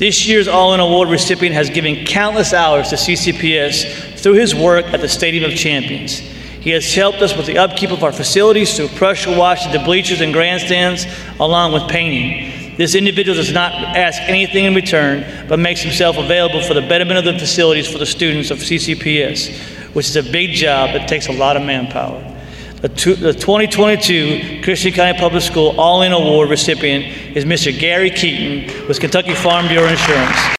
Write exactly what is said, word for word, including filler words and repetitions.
This year's All-In Award recipient has given countless hours to C C P S through his work at the Stadium of Champions. He has helped us with the upkeep of our facilities through pressure washing the bleachers and grandstands, along with painting. This individual does not ask anything in return, but makes himself available for the betterment of the facilities for the students of C C P S, which is a big job that takes a lot of manpower. The, two, the twenty twenty-two Christian County Public School All-In Award recipient is Mister Gary Keaton with Kentucky Farm Bureau Insurance.